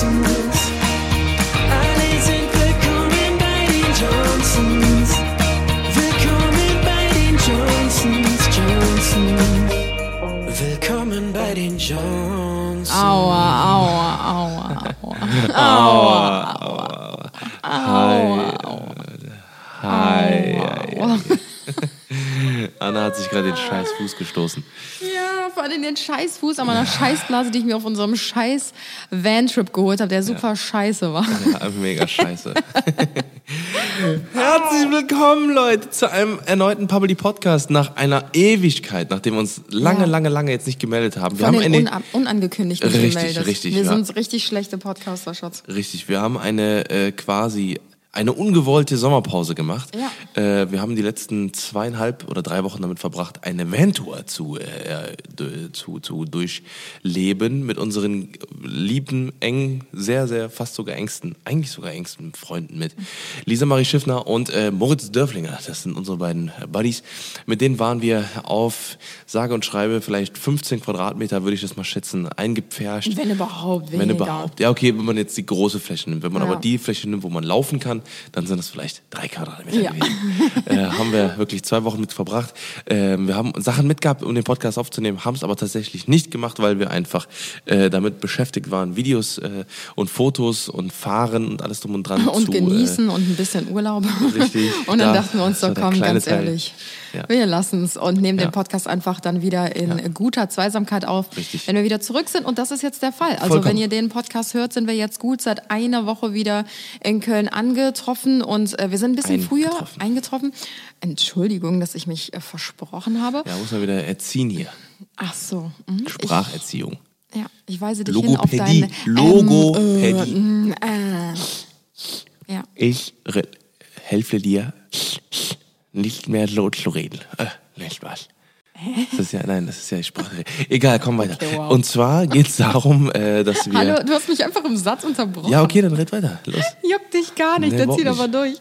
Johnsons. Alle sind willkommen bei den Johnsons. Willkommen bei den Johnsons. Willkommen bei den Johnsons. Aua. Hi. Anna hat sich gerade den scheiß Fuß gestoßen. Ja, vor allem den Scheißfuß an meiner Scheißblase, die ich mir auf unserem scheiß Van-Trip geholt habe, der super scheiße war. Ja, mega scheiße. Herzlich willkommen, Leute, zu einem erneuten Public Podcast nach einer Ewigkeit, nachdem wir uns lange jetzt nicht gemeldet haben. Wir Von haben den unangekündigt nicht gemeldet. Richtig. Wir sind richtig schlechte Podcaster, Schatz. Richtig, wir haben eine quasi eine ungewollte Sommerpause gemacht. Ja. Wir haben die letzten 2,5 oder 3 Wochen damit verbracht, eine Van-Tour zu durchleben mit unseren lieben, engen, sehr, fast sogar engsten Freunden mit Lisa Marie Schiffner und Moritz Dörflinger. Das sind unsere beiden Buddies. Mit denen waren wir auf sage und schreibe vielleicht 15 Quadratmeter, würde ich das mal schätzen, eingepfercht. Wenn überhaupt. Ja, okay, wenn man jetzt die große Fläche nimmt. Wenn man aber die Fläche nimmt, wo man laufen kann, dann sind es vielleicht 3 Quadratmeter gewesen. Haben wir wirklich 2 Wochen mit verbracht. Wir haben Sachen mitgehabt, um den Podcast aufzunehmen, haben es aber tatsächlich nicht gemacht, weil wir einfach damit beschäftigt waren, Videos und Fotos und Fahren und alles drum und dran und genießen und ein bisschen Urlaub. Richtig. Und dann dachten wir uns, so komm, ganz ehrlich, wir lassen es und nehmen den Podcast einfach dann wieder in guter Zweisamkeit auf, wenn wir wieder zurück sind. Und das ist jetzt der Fall. Also wenn ihr den Podcast hört, sind wir jetzt gut seit einer Woche wieder in Köln angetroffen und wir sind ein bisschen früher eingetroffen. Entschuldigung, dass ich mich versprochen habe. Ja, muss man wieder erziehen hier. Ach so. Spracherziehung. Ich weise dich Logopädie. hin auf Logopädie. Ja. Ich helfe dir nicht mehr laut zu reden. Nicht was. Das ist ja Sprache. Egal, komm weiter. Okay, wow. Und zwar geht es darum, dass wir... Hallo, du hast mich einfach im Satz unterbrochen. Ja, okay, dann red weiter. Los. Juckt dich gar nicht, dann zieh doch mal durch.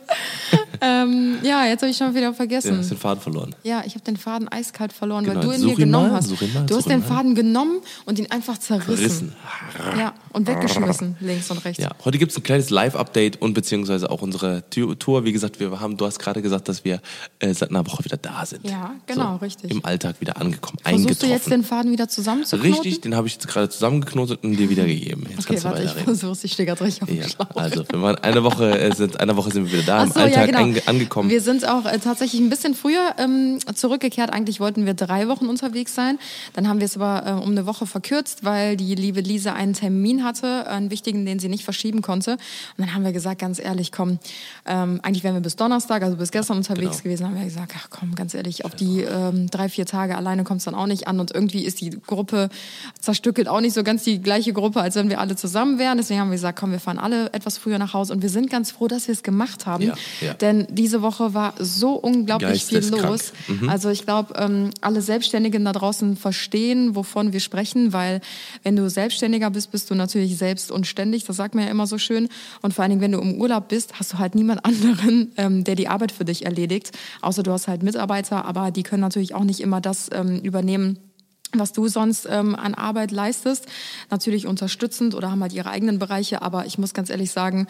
Jetzt habe ich schon wieder vergessen. Ja, hast den Faden verloren. Ja, ich habe den Faden eiskalt verloren, Genau. weil du ihn Such mir ihn genommen mal, hast. such ihn mal, Du hast such den ihn mal. Faden genommen und ihn einfach zerrissen. Ja, und weggeschmissen, links und rechts. Ja, heute gibt es ein kleines Live-Update und beziehungsweise auch unsere Tour. Wie gesagt, du hast gerade gesagt, dass wir seit einer Woche wieder da sind. Ja, genau, so, richtig. Im Alltag wieder angekommen, Versuchst du jetzt den Faden wieder zusammenzuknoten? Richtig, den habe ich jetzt gerade zusammengeknotet und dir wieder gegeben. Jetzt Okay, kannst du warte, ich weiterreden. versuch's, ich stehe gerade richtig auf dem Schlauch. Also, wir waren eine Woche sind wir wieder da, Ach im so, Alltag ja, genau. angekommen. Wir sind auch tatsächlich ein bisschen früher zurückgekehrt. Eigentlich wollten wir 3 Wochen unterwegs sein. Dann haben wir es aber um eine Woche verkürzt, weil die liebe Lisa einen Termin hatte, einen wichtigen, den sie nicht verschieben konnte. Und dann haben wir gesagt, ganz ehrlich, komm, eigentlich wären wir bis Donnerstag, also bis gestern unterwegs gewesen. Haben wir gesagt, ach komm, ganz ehrlich, auf die 3-4 Tage alleine kommt es dann auch nicht an. Und irgendwie ist die Gruppe zerstückelt auch nicht so ganz die gleiche Gruppe, als wenn wir alle zusammen wären. Deswegen haben wir gesagt, komm, wir fahren alle etwas früher nach Hause. Und wir sind ganz froh, dass wir es gemacht haben. Ja. Denn diese Woche war so unglaublich viel los. Mhm. Also ich glaube, alle Selbstständigen da draußen verstehen, wovon wir sprechen, weil wenn du Selbstständiger bist, bist du natürlich selbst und ständig. Das sagt man ja immer so schön. Und vor allen Dingen, wenn du im Urlaub bist, hast du halt niemand anderen, der die Arbeit für dich erledigt. Außer du hast halt Mitarbeiter, aber die können natürlich auch nicht immer das übernehmen, was du sonst an Arbeit leistest. Natürlich unterstützend oder haben halt ihre eigenen Bereiche. Aber ich muss ganz ehrlich sagen,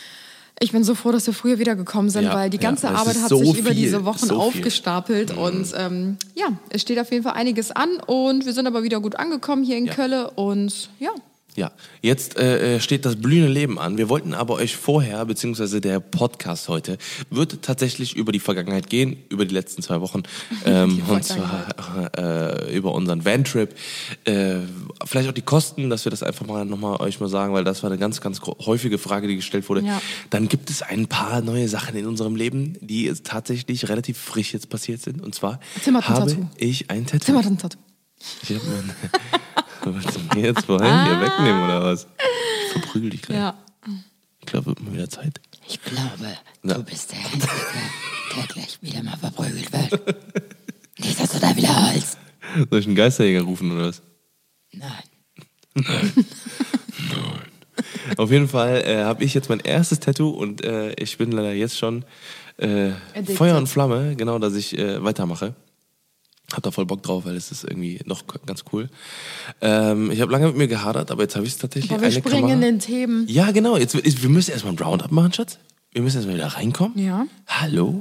ich bin so froh, dass wir früher wiedergekommen sind, weil die ganze Arbeit hat sich über diese Wochen aufgestapelt. Und es steht auf jeden Fall einiges an. Und wir sind aber wieder gut angekommen hier in Köln. Und Ja, jetzt steht das blühende Leben an. Wir wollten aber euch vorher, beziehungsweise der Podcast heute, wird tatsächlich über die Vergangenheit gehen, über die letzten 2 Wochen. Und zwar über unseren Van-Trip. Vielleicht auch die Kosten, dass wir das einfach mal nochmal euch mal sagen, weil das war eine ganz, ganz häufige Frage, die gestellt wurde. Ja. Dann gibt es ein paar neue Sachen in unserem Leben, die tatsächlich relativ frisch jetzt passiert sind. Und zwar habe ich ein Tattoo. Zimmertattoo. Ich habe mein... Willst du mir jetzt vorhin hier wegnehmen oder was? Ich verprügel dich gleich. Ja. Ich glaube, wird mal wieder Zeit. Ich glaube, du bist der Einzige, der gleich wieder mal verprügelt wird. Nicht, dass du da wieder holst. Soll ich einen Geisterjäger rufen oder was? Nein. Auf jeden Fall habe ich jetzt mein erstes Tattoo und ich bin leider jetzt schon Feuer und Flamme, genau, dass ich weitermache. Hab da voll Bock drauf, weil es ist irgendwie noch ganz cool. Ich habe lange mit mir gehadert, aber jetzt habe ich es tatsächlich. Aber wir springen in den Themen. Ja, genau. Wir müssen erstmal ein Roundup machen, Schatz. Wir müssen erstmal wieder reinkommen. Ja. Hallo.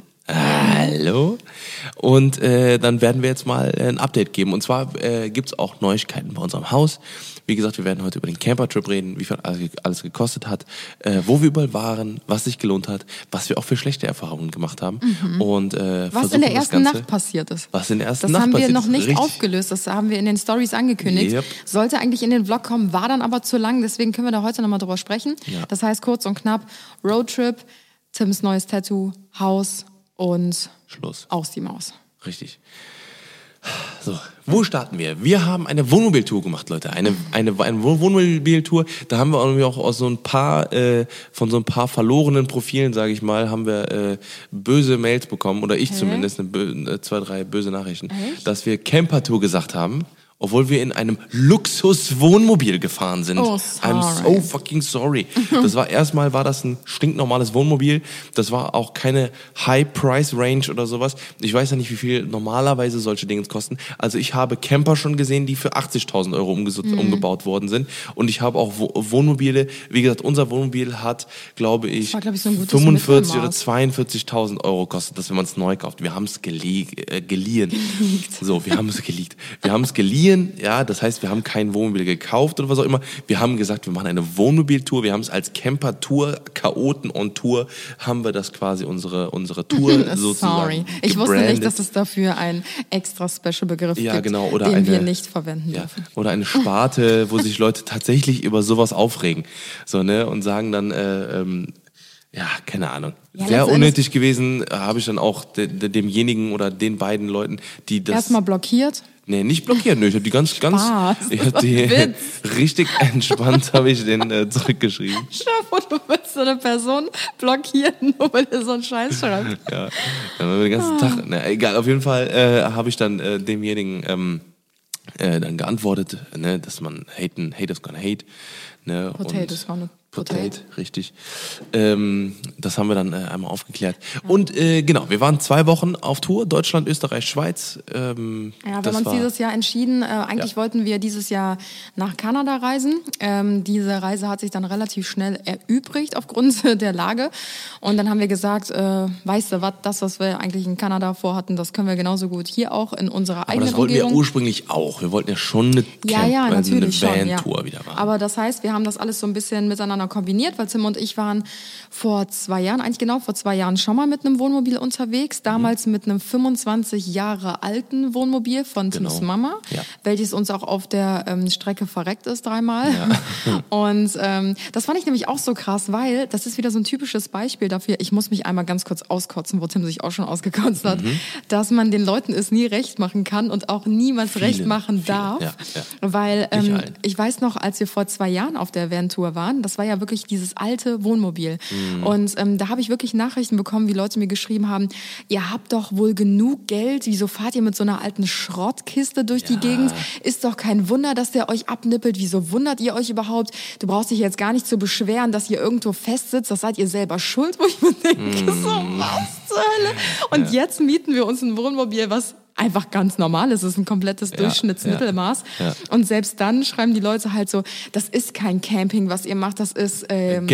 Und dann werden wir jetzt mal ein Update geben. Und zwar gibt's auch Neuigkeiten bei unserem Haus. Wie gesagt, wir werden heute über den Camper-Trip reden, wie viel alles gekostet hat, wo wir überall waren, was sich gelohnt hat, was wir auch für schlechte Erfahrungen gemacht haben. Und Was in der ersten Nacht passiert ist. Was in der ersten Das Nacht haben wir passiert noch ist. nicht Richtig. aufgelöst. Das haben wir in den Stories angekündigt. Yep. Sollte eigentlich in den Vlog kommen, war dann aber zu lang. Deswegen können wir da heute nochmal drüber sprechen. Ja. Das heißt kurz und knapp, Roadtrip, Tims neues Tattoo, Haus und Schluss. aus die Maus. Richtig. So, wo starten wir? Wir haben eine Wohnmobiltour gemacht, Leute. Eine Wohnmobiltour. Da haben wir irgendwie auch aus so ein paar von so ein paar verlorenen Profilen, sage ich mal, haben wir böse Mails bekommen oder ich zumindest 2, 3 böse Nachrichten, dass wir Campertour gesagt haben. Obwohl wir in einem Luxus-Wohnmobil gefahren sind. Oh, I'm so fucking sorry. Erstmal war das ein stinknormales Wohnmobil. Das war auch keine High-Price-Range oder sowas. Ich weiß ja nicht, wie viel normalerweise solche Dinge kosten. Also ich habe Camper schon gesehen, die für 80.000 Euro umgebaut worden sind. Und ich habe auch Wohnmobile. Wie gesagt, unser Wohnmobil hat, glaube ich, so ein gutes 45 oder Mittelmaß. 42.000 Euro kostet das, wenn man es neu kauft. Wir haben es geliehen. So, wir haben es geleakt. Wir haben es geliehen. Ja, das heißt, wir haben kein Wohnmobil gekauft oder was auch immer. Wir haben gesagt, wir machen eine Wohnmobiltour. Wir haben es als Camper-Tour, Chaoten on Tour, haben wir das quasi unsere Tour sozusagen Sorry. Ich wusste gebrandet. nicht, dass es dafür einen extra Special-Begriff Ja, gibt, genau. Oder den wir nicht verwenden Ja, dürfen. oder eine Sparte, wo sich Leute tatsächlich über sowas aufregen. So, ne? Und sagen dann, ja, keine Ahnung. Ja, Sehr letztendlich- unnötig gewesen, habe ich dann auch demjenigen oder den beiden Leuten, die das... Erstmal blockiert. Nee, nicht blockiert. Nee, ich habe die ganz, ich habe die Witz. richtig entspannt, habe ich den zurückgeschrieben. Stell dir vor, du willst so eine Person blockieren, nur weil er so einen Scheiß schreibt. Ja, dann haben wir den ganzen Tag. Na, egal, auf jeden Fall habe ich dann demjenigen dann geantwortet, ne, dass man hate is gonna hate. Ne, Potato is gonna Potato, richtig. Das haben wir dann einmal aufgeklärt. Und genau, wir waren 2 Wochen auf Tour, Deutschland, Österreich, Schweiz. Ja, wir haben uns dieses Jahr entschieden, eigentlich wollten wir dieses Jahr nach Kanada reisen. Diese Reise hat sich dann relativ schnell erübrigt aufgrund der Lage. Und dann haben wir gesagt, weißt du was, das, was wir eigentlich in Kanada vorhatten, das können wir genauso gut hier auch in unserer Aber eigenen das wollten wir Umgebung. ursprünglich auch. Wir wollten ja schon eine Ja, natürlich eine schon. Van-Tour Ja. wieder machen. Aber das heißt, wir haben das alles so ein bisschen miteinander kombiniert, weil Tim und ich waren vor 2 Jahren schon mal mit einem Wohnmobil unterwegs. Damals mit einem 25 Jahre alten Wohnmobil von Tims Genau. Mama, Ja. welches uns auch auf der Strecke verreckt ist 3-mal. Und das fand ich nämlich auch so krass, weil das ist wieder so ein typisches Beispiel dafür, ich muss mich einmal ganz kurz auskotzen, wo Tim sich auch schon ausgekotzt hat, dass man den Leuten es nie recht machen kann und auch niemals recht machen darf. ja. Weil Nicht allen. ich weiß noch, als wir vor 2 Jahren auf der Van-Tour waren, das war ja wirklich dieses alte Wohnmobil. Und da habe ich wirklich Nachrichten bekommen, wie Leute mir geschrieben haben, ihr habt doch wohl genug Geld, wieso fahrt ihr mit so einer alten Schrottkiste durch die Gegend? Ist doch kein Wunder, dass der euch abnippelt. Wieso wundert ihr euch überhaupt? Du brauchst dich jetzt gar nicht zu beschweren, dass ihr irgendwo festsitzt. Das seid ihr selber schuld, wo ich mir denke, so was zur Hölle? Und jetzt mieten wir uns ein Wohnmobil, was einfach ganz normal ist. Es ist ein komplettes Durchschnittsmittelmaß. Ja. Und selbst dann schreiben die Leute halt so, das ist kein Camping, was ihr macht, das ist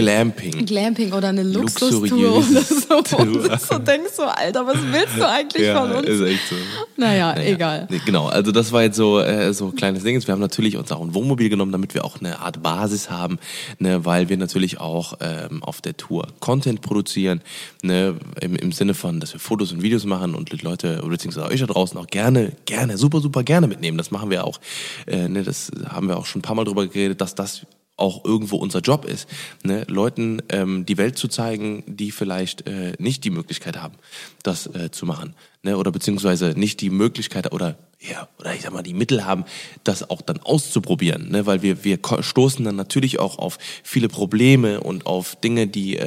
Glamping oder eine Luxustour oder so. Tour. Und du so denkst so, Alter, was willst du eigentlich von uns? ist echt so. Naja, egal. Nee, genau, also das war jetzt so ein kleines Ding. Wir haben natürlich uns auch ein Wohnmobil genommen, damit wir auch eine Art Basis haben, ne, weil wir natürlich auch auf der Tour Content produzieren, ne, im Sinne von, dass wir Fotos und Videos machen und die Leute, beziehungsweise euch da draußen auch gerne, super gerne mitnehmen. Das machen wir auch. Ne, das haben wir auch schon ein paar Mal drüber geredet, dass das auch irgendwo unser Job ist, ne, Leuten die Welt zu zeigen, die vielleicht nicht die Möglichkeit haben, das zu machen, ne, oder beziehungsweise nicht die Möglichkeit oder ich sag mal die Mittel haben, das auch dann auszuprobieren, ne, weil wir stoßen dann natürlich auch auf viele Probleme und auf Dinge, die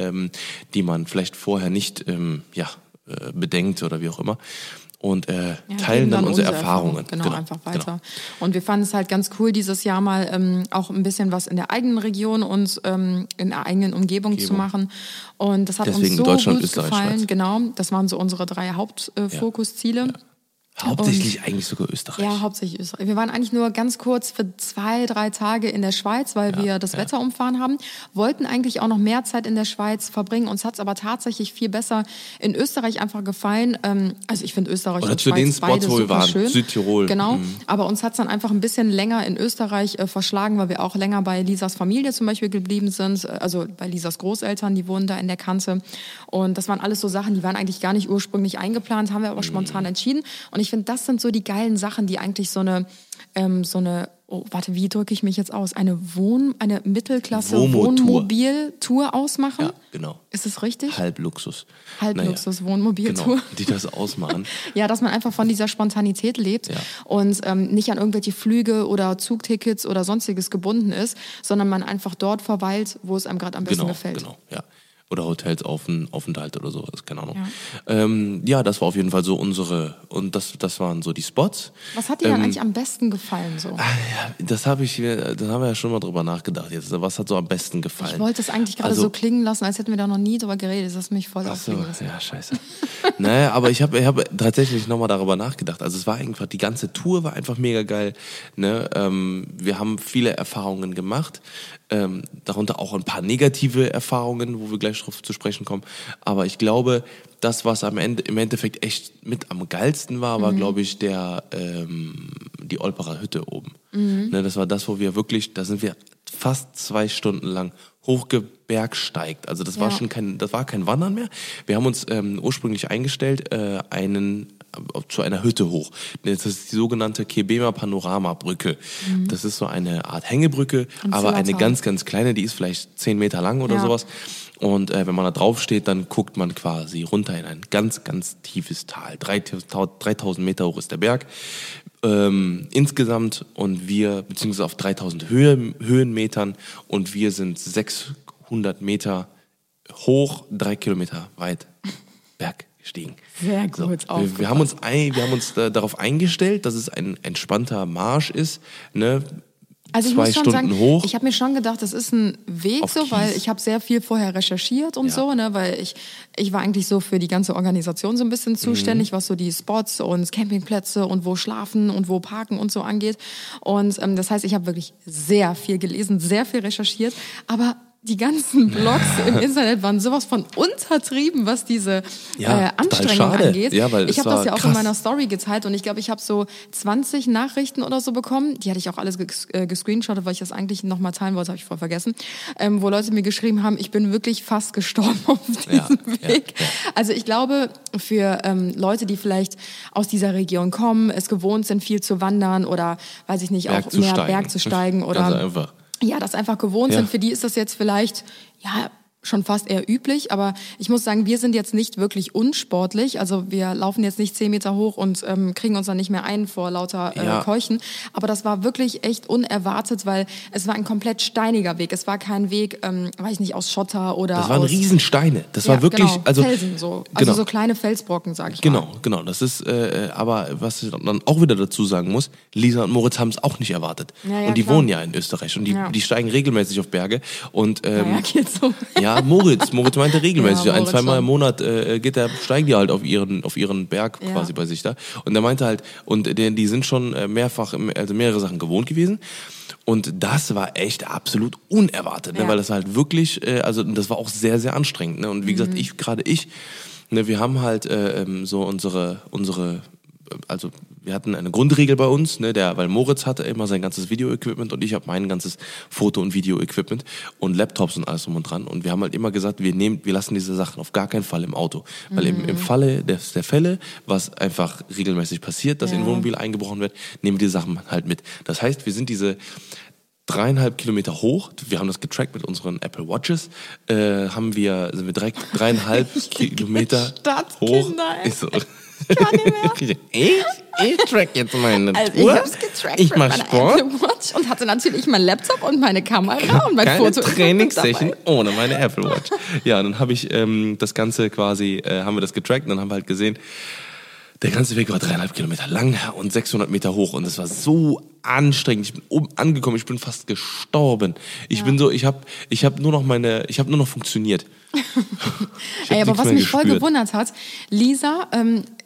man vielleicht vorher nicht bedenkt oder wie auch immer. Und teilen geben dann unsere Erfahrungen. Genau, einfach weiter. Und wir fanden es halt ganz cool, dieses Jahr mal auch ein bisschen was in der eigenen Region und in der eigenen Umgebung zu machen. Und das hat Deswegen uns so Deutschland, gut Österreich, gefallen. Schweiz. Genau, das waren so unsere 3 Hauptfokusziele. Hauptsächlich eigentlich sogar Österreich. Ja, hauptsächlich Österreich. Wir waren eigentlich nur ganz kurz für 2-3 Tage in der Schweiz, weil wir das Wetter umfahren haben. Wollten eigentlich auch noch mehr Zeit in der Schweiz verbringen. Uns hat es aber tatsächlich viel besser in Österreich einfach gefallen. Also ich finde Österreich Oder und zu Schweiz den Spots, beide wo wir super waren, schön. Südtirol. Genau, aber uns hat es dann einfach ein bisschen länger in Österreich verschlagen, weil wir auch länger bei Lisas Familie zum Beispiel geblieben sind. Also bei Lisas Großeltern, die wohnen da in der Kante. Und das waren alles so Sachen, die waren eigentlich gar nicht ursprünglich eingeplant, haben wir aber spontan entschieden. Und ich finde, das sind so die geilen Sachen, die eigentlich so eine wie drücke ich mich jetzt aus? Eine Mittelklasse Wohnmobiltour ausmachen? Ja, genau. Ist es richtig? Halbluxus. Wohnmobiltour. Genau, die das ausmachen. Ja, dass man einfach von dieser Spontanität lebt und nicht an irgendwelche Flüge oder Zugtickets oder sonstiges gebunden ist, sondern man einfach dort verweilt, wo es einem gerade am besten gefällt. Genau, ja. Oder Hotels Aufenthalt oder sowas, keine Ahnung. Ja. Das war auf jeden Fall so unsere, und das waren so die Spots. Was hat dir dann eigentlich am besten gefallen so? Das haben wir ja schon mal drüber nachgedacht jetzt. Was hat so am besten gefallen? Ich wollte es eigentlich gerade so klingen lassen, als hätten wir da noch nie drüber geredet. Das hast mich voll aufregen lassen. Ja, scheiße. Naja, aber ich hab tatsächlich nochmal darüber nachgedacht. Also es war einfach, die ganze Tour war einfach mega geil. Ne? Wir haben viele Erfahrungen gemacht. Darunter auch ein paar negative Erfahrungen, wo wir gleich drauf zu sprechen kommen. Aber ich glaube, das, was im Endeffekt echt mit am geilsten war, glaube ich, die Olperer Hütte oben. Ne, das war das, wo wir wirklich, da sind wir fast 2 Stunden lang hochgebergsteigt. Also das war kein Wandern mehr. Wir haben uns ursprünglich eingestellt, zu einer Hütte hoch. Das ist die sogenannte Kebema Panoramabrücke. Das ist so eine Art Hängebrücke, aber eine ganz, ganz kleine, die ist vielleicht 10 Meter lang oder sowas. Und wenn man da drauf steht, dann guckt man quasi runter in ein ganz, ganz tiefes Tal. 3000 Meter hoch ist der Berg. Insgesamt und wir, beziehungsweise auf 3000 Höhenmetern und wir sind 600 Meter hoch, 3 Kilometer weit Berg gestiegen. Sehr gut. So, wir haben uns darauf eingestellt, dass es ein entspannter Marsch ist, ne? Also ich 2 muss schon Stunden sagen, hoch. ich habe mir schon gedacht, das ist ein Weg Auf so, Kies. weil ich habe sehr viel vorher recherchiert und so, ne, weil ich war eigentlich so für die ganze Organisation so ein bisschen zuständig, was so die Spots und Campingplätze und wo schlafen und wo parken und so angeht. Und das heißt, ich habe wirklich sehr viel gelesen, sehr viel recherchiert, aber die ganzen Blogs im Internet waren sowas von untertrieben, was diese Anstrengung angeht. Ja, weil ich habe das ja auch krass. in meiner Story geteilt und ich glaube, ich habe so 20 Nachrichten oder so bekommen. Die hatte ich auch alles gescreenshottet, weil ich das eigentlich nochmal teilen wollte, habe ich voll vergessen. Wo Leute mir geschrieben haben, ich bin wirklich fast gestorben auf diesem Weg. Ja. Also ich glaube, für Leute, die vielleicht aus dieser Region kommen, es gewohnt sind, viel zu wandern oder, weiß ich nicht, auch mehr Berg zu steigen oder... Ganz einfach. Ja, das einfach gewohnt sind. Für die ist das jetzt vielleicht, schon fast eher üblich. Aber ich muss sagen, wir sind jetzt nicht wirklich unsportlich. Also wir laufen jetzt nicht 10 Meter hoch und kriegen uns dann nicht mehr ein vor lauter Keuchen. Aber das war wirklich echt unerwartet, weil es war ein komplett steiniger Weg. Es war kein Weg, weiß ich nicht, aus Schotter oder Das waren Riesensteine. Das war wirklich, genau, also Felsen so. Also genau. so kleine Felsbrocken, sag ich mal. Genau. Das ist, aber was ich dann auch wieder dazu sagen muss, Lisa und Moritz haben es auch nicht erwartet. Ja, und die klar. wohnen ja in Österreich und die steigen regelmäßig auf Berge. Und Geht so. ja, Moritz meinte regelmäßig, Ja, 1-2 Mal schon. im Monat steigen die halt auf ihren Berg quasi bei sich da. Und der meinte halt, und die sind schon mehrere Sachen gewohnt gewesen. Und das war echt absolut unerwartet, ne? Weil das halt wirklich, das war auch sehr, sehr anstrengend. Ne? Und wie gesagt, wir haben halt so unsere, also wir hatten eine Grundregel bei uns, ne, weil Moritz hatte immer sein ganzes Video-Equipment und ich habe mein ganzes Foto- und Video-Equipment und Laptops und alles drum und dran. Und wir haben halt immer gesagt, wir lassen diese Sachen auf gar keinen Fall im Auto. Weil im Falle der Fälle, was einfach regelmäßig passiert, dass in Wohnmobil eingebrochen wird, nehmen wir die Sachen halt mit. Das heißt, wir sind diese 3,5 Kilometer hoch, wir haben das getrackt mit unseren Apple Watches, sind wir direkt 3,5 Kilometer hoch. Ich so, Kann nicht mehr. Ich track jetzt meine Tour. Also ich hab's getrackt Ich mit mach meiner Sport. Apple Watch und hatte natürlich mein Laptop und meine Kamera und mein Keine Foto. Trainingssession ohne meine Apple Watch. Ja, dann habe ich das Ganze quasi, haben wir das getrackt und dann haben wir halt gesehen, der ganze Weg war 3,5 Kilometer lang und 600 Meter hoch und es war so anstrengend. Ich bin oben angekommen, ich bin fast gestorben. Ich bin so, ich habe nur noch funktioniert. Ey, aber was mich voll gewundert hat, Lisa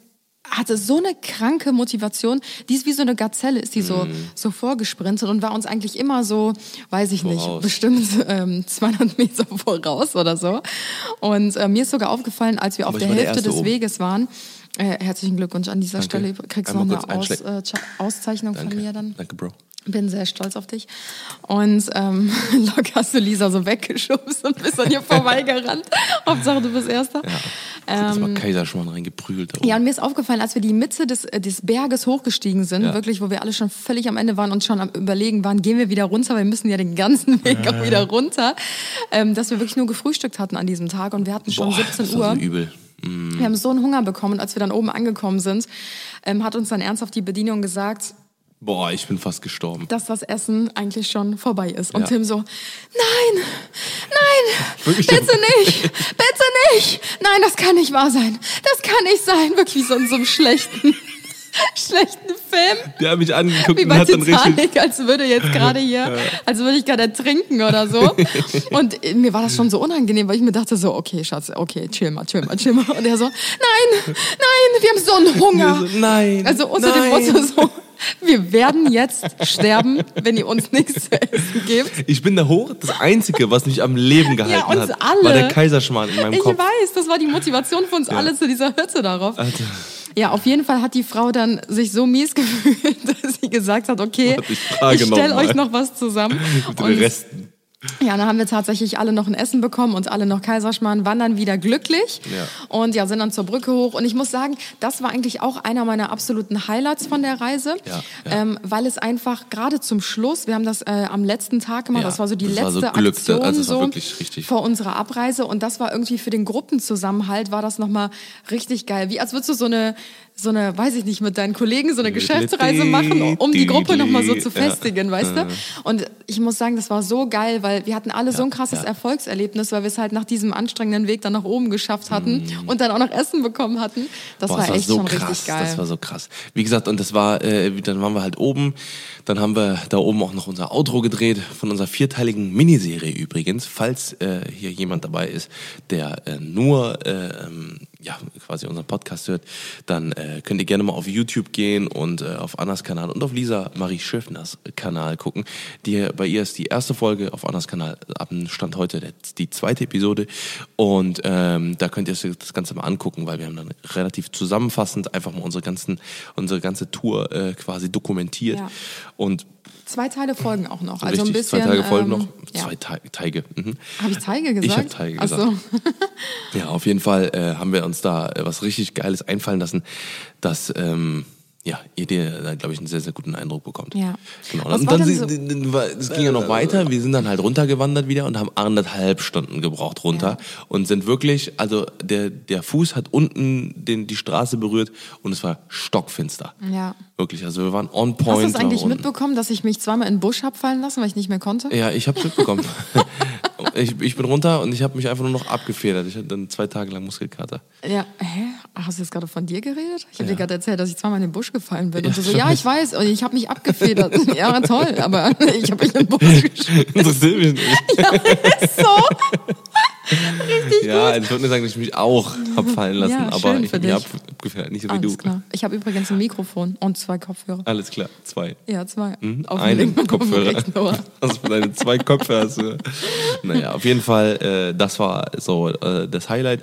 hatte so eine kranke Motivation. Die ist wie so eine Gazelle, ist die so vorgesprintet und war uns eigentlich immer so, weiß ich nicht, bestimmt 200 Meter voraus oder so. Und mir ist sogar aufgefallen, als wir auf der Hälfte des Weges waren, herzlichen Glückwunsch an dieser Stelle, kriegst du noch eine Auszeichnung von mir dann. Danke, Bro. Bin sehr stolz auf dich. Und locker hast du Lisa so weggeschubst und bist an ihr vorbeigerannt. Hauptsache, du bist Erster. Ja. Das war Kaiserschmarrn reingeprügelt. Da oben. Ja, und mir ist aufgefallen, als wir die Mitte des Berges hochgestiegen sind, wirklich, wo wir alle schon völlig am Ende waren und schon am Überlegen waren, gehen wir wieder runter, weil wir müssen ja den ganzen Weg auch wieder runter, dass wir wirklich nur gefrühstückt hatten an diesem Tag und wir hatten schon 17 das Uhr. war so übel. Wir haben so einen Hunger bekommen und als wir dann oben angekommen sind, hat uns dann ernsthaft die Bedienung gesagt, Boah, ich bin fast gestorben. dass das Essen eigentlich schon vorbei ist. Und Ja. Tim so, nein, Wirklich? bitte nicht, nein, das kann nicht wahr sein, das kann nicht sein. Wirklich wie so in so einem schlechten Film. Der hat mich angeguckt Wie und bei hat dann richtig... Titanic, als würde jetzt gerade hier, als würde ich gerade ertrinken oder so. Und mir war das schon so unangenehm, weil ich mir dachte so, okay, Schatz, okay, chill mal. Und er so, nein, wir haben so einen Hunger. Wir so, nein, Also unter dem Motto so, wir werden jetzt sterben, wenn ihr uns nichts zu essen gebt. Ich bin da hoch, das Einzige, was mich am Leben gehalten uns hat, alle. war der Kaiserschmarrn in meinem Ich Kopf. weiß, das war die Motivation für uns alle zu dieser Hütte darauf. Alter. Ja, auf jeden Fall hat die Frau dann sich so mies gefühlt, dass sie gesagt hat, okay, Warte, ich frage ich stelle noch mal. euch noch was zusammen. Mit den Resten. Ja, dann haben wir tatsächlich alle noch ein Essen bekommen und alle noch Kaiserschmarrn, waren dann wieder glücklich und ja, sind dann zur Brücke hoch. Und ich muss sagen, das war eigentlich auch einer meiner absoluten Highlights von der Reise, weil es einfach gerade zum Schluss, wir haben das am letzten Tag gemacht, Ja, das war so die das war so letzte Glück, Aktion also das war so wirklich richtig. vor unserer Abreise und das war irgendwie für den Gruppenzusammenhalt, war das nochmal richtig geil. Wie als würdest du so eine, weiß ich nicht, mit deinen Kollegen so eine Geschäftsreise machen, um die Gruppe nochmal so zu festigen, weißt du? Und ich muss sagen, das war so geil, weil wir hatten alle so ein krasses Erfolgserlebnis, weil wir es halt nach diesem anstrengenden Weg dann nach oben geschafft hatten und dann auch noch Essen bekommen hatten. Das war echt so schon krass, richtig geil. Das war so krass. Wie gesagt, und das war, dann waren wir halt oben, dann haben wir da oben auch noch unser Outro gedreht von unserer 4-teiligen Miniserie übrigens, falls hier jemand dabei ist, der nur quasi unseren Podcast hört, dann könnt ihr gerne mal auf YouTube gehen und auf Annas Kanal und auf Lisa Marie Schöffners Kanal gucken. Bei ihr ist die erste Folge, auf Annas Kanal ab dem Stand heute die 2. Episode und da könnt ihr das Ganze mal angucken, weil wir haben dann relativ zusammenfassend einfach mal unsere ganze Tour quasi dokumentiert und 2 Teile folgen auch noch. Also richtig, ein bisschen, 2 Tage folgen noch. ja. 2 Teige. Mhm. Habe ich Teige gesagt? Ich habe Teige gesagt. Ach so. Ja, auf jeden Fall haben wir uns da was richtig Geiles einfallen lassen, dass ihr da, glaube ich, einen sehr, sehr guten Eindruck bekommt. Ja. Genau. Was Und war dann denn es ging ja noch weiter. Wir sind dann halt runtergewandert wieder und haben 1,5 Stunden gebraucht runter und sind wirklich, also der Fuß hat unten die Straße berührt und es war stockfinster. Ja. Wirklich, also wir waren on point. Hast du es eigentlich da unten. mitbekommen, dass ich mich zweimal in den Busch hab fallen lassen, weil ich nicht mehr konnte? Ja, ich hab's mitbekommen. Ich bin runter und ich habe mich einfach nur noch abgefedert. Ich hatte dann 2 Tage lang Muskelkater. Ja, hast du jetzt gerade von dir geredet? Ich habe dir gerade erzählt, dass ich zweimal in den Busch gefallen bin. Und du so, ja, ich weiß, und ich habe mich abgefedert. Ja, toll, aber ich habe mich in den Busch geschickt. Interessiert mich nicht. Ja, ist so. Richtig Ja, gut. ich würde nur sagen, dass ich mich auch hab fallen lassen, Ja, aber schön ich für habe mich dich. abgefedert, nicht so wie Alles du. klar. Ich habe übrigens ein Mikrofon und 2 Kopfhörer. Alles klar, 2. Ja, 2. Auf dem Einen linken und auf dem Kopfhörer. rechten Ohr. Also für deine 2 Köpfe hast du. Naja, auf jeden Fall, das war so das Highlight.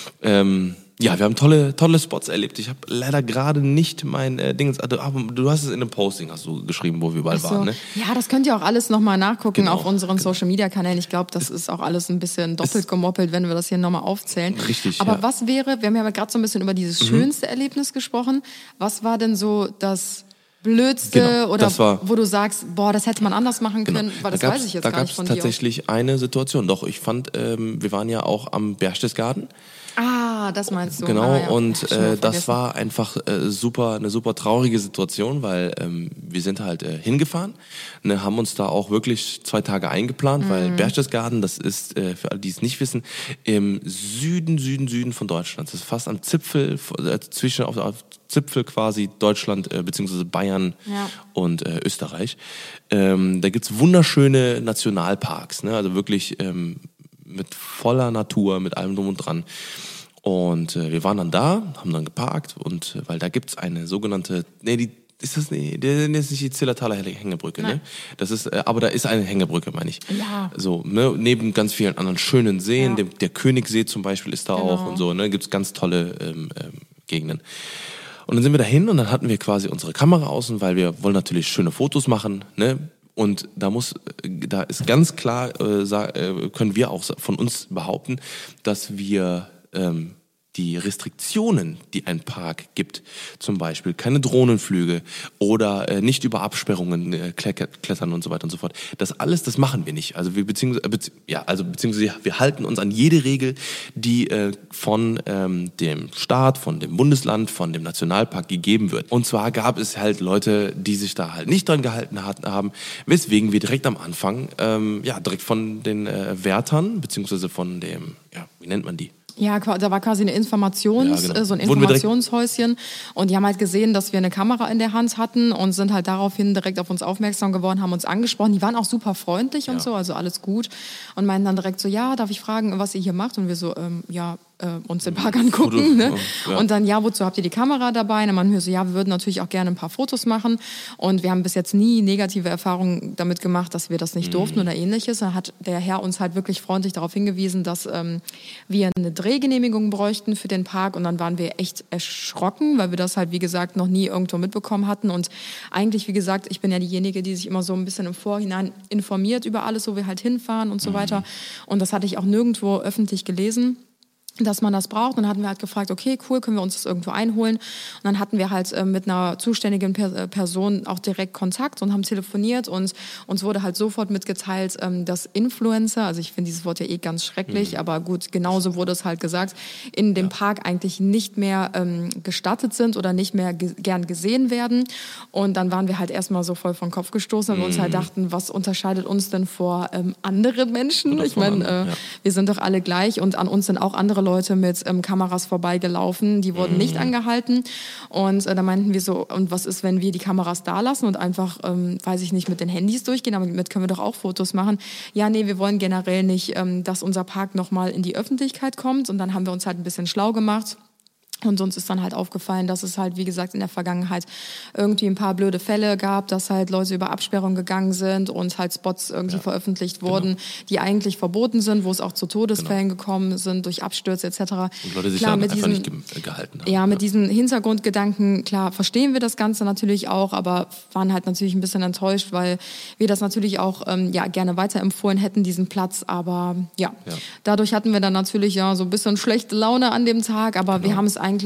Ja, wir haben tolle Spots erlebt. Ich habe leider gerade nicht mein Ding. Du hast es in einem Posting hast du geschrieben, wo wir überall So. waren, ne? Ja, das könnt ihr auch alles nochmal nachgucken Genau, auf unseren Social-Media-Kanälen. Ich glaube, das ist auch alles ein bisschen doppelt gemoppelt, wenn wir das hier nochmal aufzählen. Richtig, Aber ja. was wäre, wir haben ja gerade so ein bisschen über dieses schönste Erlebnis gesprochen. Was war denn so das Blödste Genau, oder das war- wo du sagst, boah, das hätte man anders machen können, weil das Da gab's- weiß ich jetzt da gar nicht von gab's dir. tatsächlich eine Situation. Doch, ich fand, wir waren ja auch am Berchtesgaden. Ah, das meinst du. Genau, Ah, ja. und Hab ich schon mal das vergessen. war einfach eine super traurige Situation, weil wir sind halt hingefahren, ne, haben uns da auch wirklich 2 Tage eingeplant, weil Berchtesgaden, das ist, für alle, die es nicht wissen, im Süden von Deutschland. Das ist fast am Zipfel, auf Zipfel quasi Deutschland, beziehungsweise Bayern und Österreich. Da gibt's wunderschöne Nationalparks, ne, also wirklich mit voller Natur, mit allem drum und dran. Und wir waren dann da, haben dann geparkt und weil da gibt's eine sogenannte, das ist nicht die Zillertaler Hängebrücke, ne? Das ist, aber da ist eine Hängebrücke, meine ich. Ja. So, ne? Neben ganz vielen anderen schönen Seen, Ja. der Königssee zum Beispiel ist da Genau. auch und so, ne? Gibt's ganz tolle Gegenden. Und dann sind wir dahin und dann hatten wir quasi unsere Kamera außen, weil wir wollen natürlich schöne Fotos machen, ne? Und da ist ganz klar, können wir auch von uns behaupten, dass wir die Restriktionen, die ein Park gibt, zum Beispiel keine Drohnenflüge oder nicht über Absperrungen klettern und so weiter und so fort. Das machen wir nicht. Also beziehungsweise wir halten uns an jede Regel, die von dem Staat, von dem Bundesland, von dem Nationalpark gegeben wird. Und zwar gab es halt Leute, die sich da halt nicht dran gehalten haben, weswegen wir direkt am Anfang direkt von den Wärtern beziehungsweise von dem, wie nennt man die? Ja, da war quasi so ein Wurden wir Informationshäuschen und die haben halt gesehen, dass wir eine Kamera in der Hand hatten und sind halt daraufhin direkt auf uns aufmerksam geworden, haben uns angesprochen. Die waren auch super freundlich und so, also alles gut und meinten dann direkt so, ja, darf ich fragen, was ihr hier macht? Und wir so, uns den Park angucken. Ne? Ja. Und dann, wozu habt ihr die Kamera dabei? Und dann meinten wir so, wir würden natürlich auch gerne ein paar Fotos machen. Und wir haben bis jetzt nie negative Erfahrungen damit gemacht, dass wir das nicht durften oder ähnliches. Dann hat der Herr uns halt wirklich freundlich darauf hingewiesen, dass wir eine Drehgenehmigung bräuchten für den Park. Und dann waren wir echt erschrocken, weil wir das halt, wie gesagt, noch nie irgendwo mitbekommen hatten. Und eigentlich, wie gesagt, ich bin ja diejenige, die sich immer so ein bisschen im Vorhinein informiert über alles, wo wir halt hinfahren und so weiter. Und das hatte ich auch nirgendwo öffentlich gelesen, dass man das braucht. Und dann hatten wir halt gefragt, okay, cool, können wir uns das irgendwo einholen? Und dann hatten wir halt mit einer zuständigen Person auch direkt Kontakt und haben telefoniert und uns wurde halt sofort mitgeteilt, dass Influencer, also ich finde dieses Wort ja ganz schrecklich, aber gut, genauso wurde es halt gesagt, in dem Park eigentlich nicht mehr gestattet sind oder nicht mehr gern gesehen werden. Und dann waren wir halt erstmal so voll vom Kopf gestoßen, weil wir uns halt dachten, was unterscheidet uns denn vor anderen Menschen? Ich meine, wir sind doch alle gleich und an uns sind auch andere Leute mit Kameras vorbeigelaufen, die wurden nicht angehalten und da meinten wir so, und was ist, wenn wir die Kameras da lassen und einfach, weiß ich nicht, mit den Handys durchgehen, aber damit können wir doch auch Fotos machen. Ja, nee, wir wollen generell nicht, dass unser Park nochmal in die Öffentlichkeit kommt und dann haben wir uns halt ein bisschen schlau gemacht. Und uns ist dann halt aufgefallen, dass es halt, wie gesagt, in der Vergangenheit irgendwie ein paar blöde Fälle gab, dass halt Leute über Absperrung gegangen sind und halt Spots irgendwie veröffentlicht wurden, die eigentlich verboten sind, wo es auch zu Todesfällen gekommen sind durch Abstürze etc. Und Leute sich dann einfach nicht gehalten haben. Ja, mit diesen Hintergrundgedanken, klar, verstehen wir das Ganze natürlich auch, aber waren halt natürlich ein bisschen enttäuscht, weil wir das natürlich auch gerne weiterempfohlen hätten, diesen Platz. Aber dadurch hatten wir dann natürlich so ein bisschen schlechte Laune an dem Tag, aber wir haben es eigentlich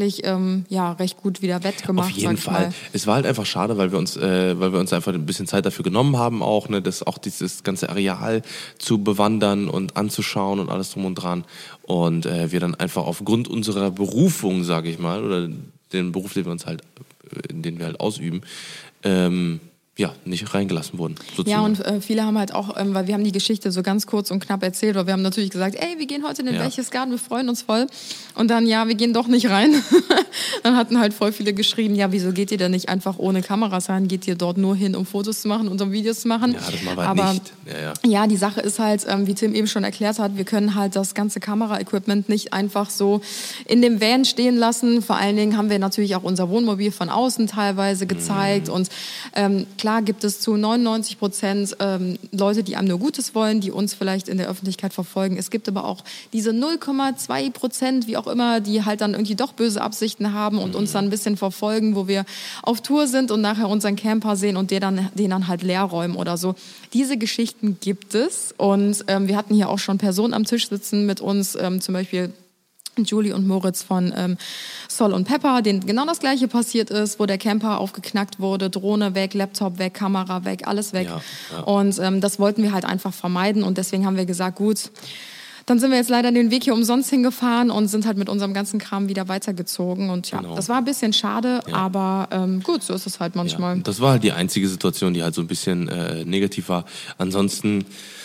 recht gut wieder wettgemacht. Auf jeden Fall. Es war halt einfach schade, weil wir uns einfach ein bisschen Zeit dafür genommen haben, auch dieses ganze Areal zu bewandern und anzuschauen und alles drum und dran. Und wir dann einfach aufgrund unserer Berufung, sage ich mal, oder den Beruf, den wir halt ausüben, nicht reingelassen wurden. Sozusagen. Ja, und viele haben halt auch, weil wir haben die Geschichte so ganz kurz und knapp erzählt, weil wir haben natürlich gesagt, ey, wir gehen heute in den Berchtesgaden, wir freuen uns voll. Und dann, wir gehen doch nicht rein. Dann hatten halt voll viele geschrieben, wieso geht ihr denn nicht einfach ohne Kameras rein? Geht ihr dort nur hin, um Fotos zu machen und um Videos zu machen? Ja, das machen wir halt nicht. Ja, die Sache ist halt, wie Tim eben schon erklärt hat, wir können halt das ganze Kameraequipment nicht einfach so in dem Van stehen lassen. Vor allen Dingen haben wir natürlich auch unser Wohnmobil von außen teilweise gezeigt und klar gibt es zu 99% Leute, die einem nur Gutes wollen, die uns vielleicht in der Öffentlichkeit verfolgen. Es gibt aber auch diese 0,2%, wie auch immer, die halt dann irgendwie doch böse Absichten haben und uns dann ein bisschen verfolgen, wo wir auf Tour sind und nachher unseren Camper sehen und den dann halt leer räumen oder so. Diese Geschichten gibt es und wir hatten hier auch schon Personen am Tisch sitzen mit uns, zum Beispiel Julie und Moritz von Sol und Pepper, denen genau das Gleiche passiert ist, wo der Camper aufgeknackt wurde, Drohne weg, Laptop weg, Kamera weg, alles weg. Ja. Und das wollten wir halt einfach vermeiden und deswegen haben wir gesagt, gut, dann sind wir jetzt leider den Weg hier umsonst hingefahren und sind halt mit unserem ganzen Kram wieder weitergezogen. Und das war ein bisschen schade, aber gut, so ist es halt manchmal. Ja. Das war halt die einzige Situation, die halt so ein bisschen negativ war. Ansonsten...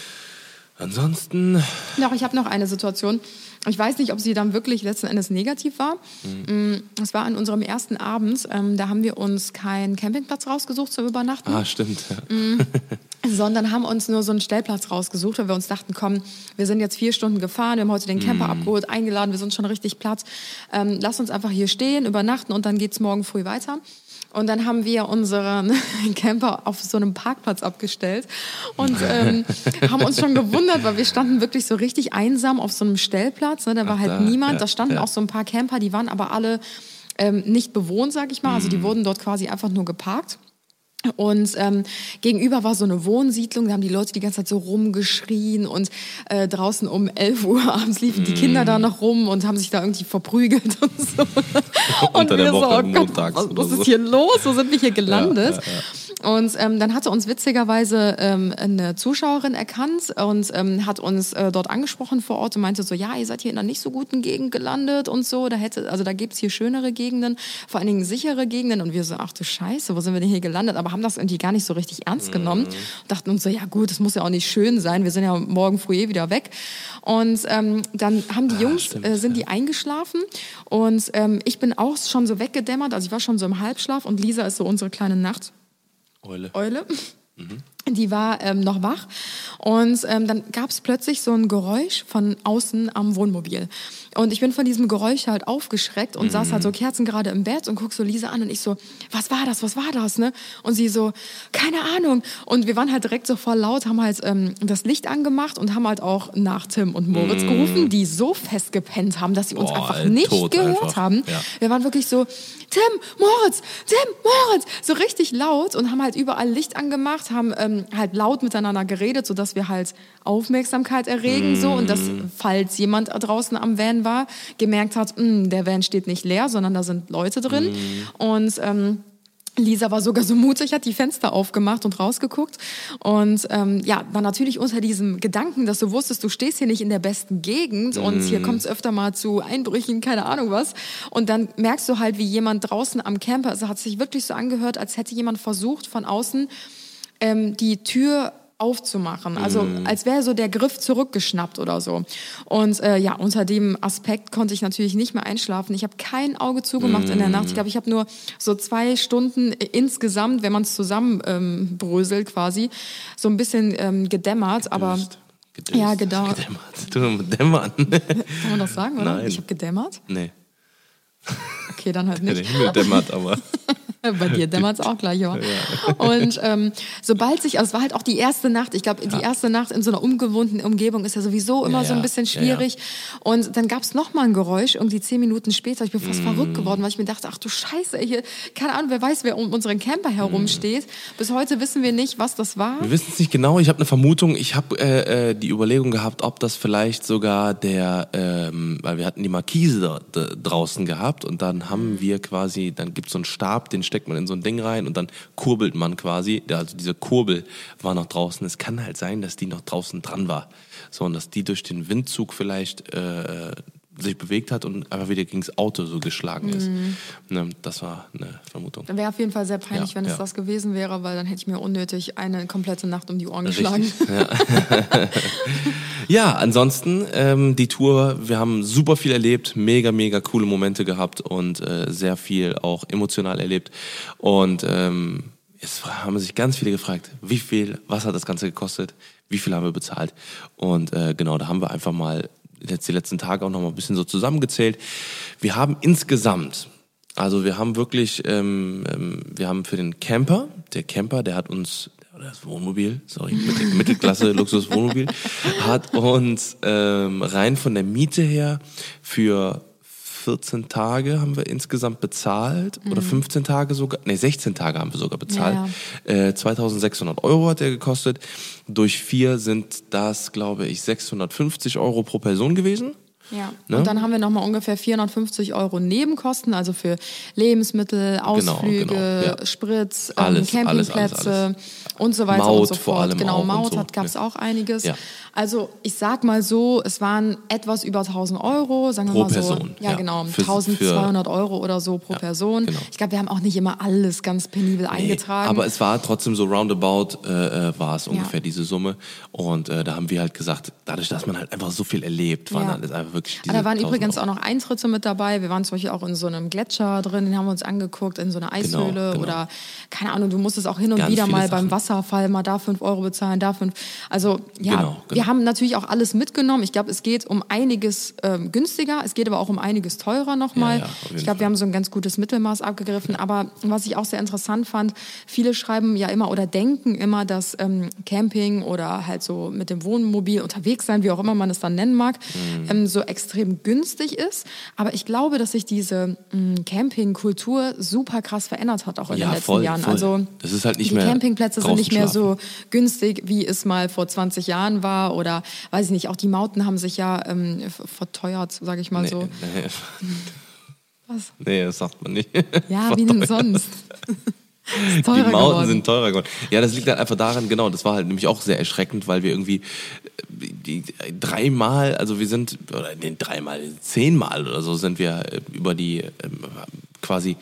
Doch, ich habe noch eine Situation. Ich weiß nicht, ob sie dann wirklich letzten Endes negativ war. Das war an unserem ersten Abend. Da haben wir uns keinen Campingplatz rausgesucht zum Übernachten. Ah, stimmt. Ja. sondern haben uns nur so einen Stellplatz rausgesucht, weil wir uns dachten, komm, wir sind jetzt 4 Stunden gefahren, wir haben heute den Camper abgeholt, eingeladen, wir sind schon richtig platt. Lass uns einfach hier stehen, übernachten und dann geht's morgen früh weiter. Und dann haben wir unseren Camper auf so einem Parkplatz abgestellt und haben uns schon gewundert, weil wir standen wirklich so richtig einsam auf so einem Stellplatz. Ne? Da war halt niemand. Da standen auch so ein paar Camper, die waren aber alle nicht bewohnt, sag ich mal. Also die wurden dort quasi einfach nur geparkt. Und gegenüber war so eine Wohnsiedlung, da haben die Leute die ganze Zeit so rumgeschrien und draußen um 11 Uhr abends liefen die Kinder da noch rum und haben sich da irgendwie verprügelt und so. Und Unter der Woche montags was ist hier los? Wo sind wir hier gelandet? Und dann hatte uns witzigerweise eine Zuschauerin erkannt und hat uns dort angesprochen vor Ort und meinte so, ja, ihr seid hier in einer nicht so guten Gegend gelandet und so. Da gibt's hier schönere Gegenden, vor allen Dingen sichere Gegenden. Und wir so, ach du Scheiße, wo sind wir denn hier gelandet? Aber haben das irgendwie gar nicht so richtig ernst genommen. Dachten uns so, ja gut, das muss ja auch nicht schön sein. Wir sind ja morgen früh wieder weg. Und dann haben die Jungs, sind die eingeschlafen und ich bin auch schon so weggedämmert. Also ich war schon so im Halbschlaf und Lisa ist so unsere kleine Eule. Die war noch wach und dann gab es plötzlich so ein Geräusch von außen am Wohnmobil. Und ich bin von diesem Geräusch halt aufgeschreckt und saß halt so kerzengerade im Bett und guck so Lisa an und ich so, was war das, ne? Und sie so, keine Ahnung. Und wir waren halt direkt so voll laut, haben halt das Licht angemacht und haben halt auch nach Tim und Moritz gerufen, die so festgepennt haben, dass sie uns einfach nicht gehört haben. Ja. Wir waren wirklich so, Tim, Moritz, so richtig laut und haben halt überall Licht angemacht, haben halt laut miteinander geredet, sodass wir halt Aufmerksamkeit erregen so und dass, falls jemand draußen am Van war, gemerkt hat, der Van steht nicht leer, sondern da sind Leute drin. Und Lisa war sogar so mutig, hat die Fenster aufgemacht und rausgeguckt und war natürlich unter diesem Gedanken, dass du wusstest, du stehst hier nicht in der besten Gegend und hier kommt es öfter mal zu Einbrüchen, keine Ahnung was. Und dann merkst du halt, wie jemand draußen am Camper, also hat sich wirklich so angehört, als hätte jemand versucht, von außen die Tür aufzumachen. Also als wäre so der Griff zurückgeschnappt oder so. Und unter dem Aspekt konnte ich natürlich nicht mehr einschlafen. Ich habe kein Auge zugemacht in der Nacht. Ich glaube, ich habe nur so 2 Stunden insgesamt, wenn man es zusammenbröselt quasi, so ein bisschen gedämmert. Aber Gedöst. Ja, gedauert. Dämmern. Kann man das sagen, oder? Nein. Ich habe gedämmert? Nee. Okay, dann halt nicht. Der Himmel dämmert, aber... Bei dir dämmert es auch gleich, ja. Und sobald sich, also es war halt auch die erste Nacht, ich glaube, die erste Nacht in so einer ungewohnten Umgebung ist ja sowieso immer so ein bisschen schwierig. Und dann gab es nochmal ein Geräusch, irgendwie 10 Minuten später, ich bin fast verrückt geworden, weil ich mir dachte, ach du Scheiße, hier, keine Ahnung, wer weiß, wer um unseren Camper herumsteht. Bis heute wissen wir nicht, was das war. Wir wissen es nicht genau, ich habe eine Vermutung, ich habe die Überlegung gehabt, ob das vielleicht sogar weil wir hatten die Markise da draußen gehabt und dann haben wir quasi, dann gibt es so einen Stab, den steckt man in so ein Ding rein und dann kurbelt man quasi, also diese Kurbel war noch draußen. Es kann halt sein, dass die noch draußen dran war. So, und dass die durch den Windzug vielleicht sich bewegt hat und einfach wieder gegen das Auto so geschlagen ist. Ne, das war eine Vermutung. Wäre auf jeden Fall sehr peinlich, wenn es das gewesen wäre, weil dann hätte ich mir unnötig eine komplette Nacht um die Ohren geschlagen. Ja, ansonsten die Tour, wir haben super viel erlebt, mega, mega coole Momente gehabt und sehr viel auch emotional erlebt. Und jetzt haben sich ganz viele gefragt, was hat das Ganze gekostet, wie viel haben wir bezahlt? Und genau, da haben wir einfach mal jetzt die letzten Tage auch noch mal ein bisschen so zusammengezählt. Wir haben insgesamt, also wir haben wirklich, wir haben für den Camper, der hat uns, das Wohnmobil, Mittelklasse Luxuswohnmobil, hat uns rein von der Miete her für 14 Tage haben wir insgesamt bezahlt oder 15 Tage sogar, 16 Tage haben wir sogar bezahlt. Ja. 2.600 € hat der gekostet. Durch 4 sind das, glaube ich, 650 € pro Person gewesen. Ja, ne? Und dann haben wir nochmal ungefähr 450 € Nebenkosten, also für Lebensmittel, Ausflüge, Sprit, Campingplätze und so weiter Maut und so fort. Vor allem genau, auch Maut so. gab es auch einiges. Ja. Also ich sag mal so, es waren etwas über 1.000 Euro, sagen wir Pro mal so. Person, Ja, ja. genau, Für 1.200 Euro oder so pro Person. genau. Ich glaube, wir haben auch nicht immer alles ganz penibel eingetragen. Aber es war trotzdem so roundabout, war es ungefähr diese Summe. Und da haben wir halt gesagt, dadurch, dass man halt einfach so viel erlebt, waren dann einfach wirklich diese da waren 1.000 übrigens Euro. auch noch Eintritte mit dabei. Wir waren zum Beispiel auch in so einem Gletscher drin, den haben wir uns angeguckt, in so einer Eishöhle genau. oder, keine Ahnung, du musstest auch hin und Ganz wieder viele mal beim Sachen. Wasserfall mal da 5 Euro bezahlen, da 5. Also ja, Genau. wir haben natürlich auch alles mitgenommen. Ich glaube, es geht um einiges günstiger, es geht aber auch um einiges teurer nochmal. Ja, auf jeden ich glaube, wir haben so ein ganz gutes Mittelmaß abgegriffen. Aber was ich auch sehr interessant fand, viele schreiben ja immer oder denken immer, dass Camping oder halt so mit dem Wohnmobil unterwegs sein, wie auch immer man es dann nennen mag, so extrem günstig ist. Aber ich glaube, dass sich diese Campingkultur super krass verändert hat, auch in den letzten Jahren. Voll. Also Das ist halt nicht die mehr Campingplätze sind nicht mehr draußen so günstig, wie es mal vor 20 Jahren war. Oder, weiß ich nicht, auch die Mauten haben sich ja verteuert, sage ich mal so. Nee. Was? Nee, das sagt man nicht. Ja, wie denn sonst? Ist teurer Die Mauten geworden. sind teurer geworden. Ja, das liegt halt einfach daran, genau, das war halt nämlich auch sehr erschreckend, weil wir irgendwie die 3-mal, also wir sind, oder nee, 3-mal, 10-mal oder so sind wir über die quasi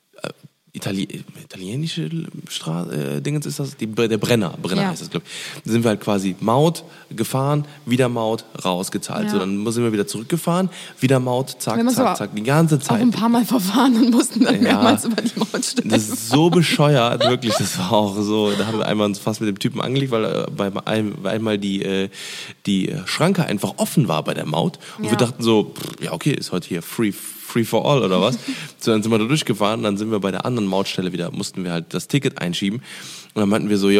italienische Straße, Dingens ist das, der Brenner Ja. heißt das, glaube ich. Da sind wir halt quasi Maut gefahren, wieder Maut, rausgezahlt. Ja. So, dann sind wir wieder zurückgefahren, wieder Maut, zack, Wir haben zack, uns zack, die ganze auch Zeit. ein paar Mal verfahren und mussten dann mehrmals über die Maut steigen. Das ist so bescheuert, wirklich. Das war auch so. Da haben wir einmal uns fast mit dem Typen angelegt, weil einmal die Schranke einfach offen war bei der Maut. Und wir dachten so, ja okay, ist heute hier free for all oder was? So, dann sind wir da durchgefahren, dann sind wir bei der anderen Mautstelle wieder, mussten wir halt das Ticket einschieben. Und dann meinten wir so,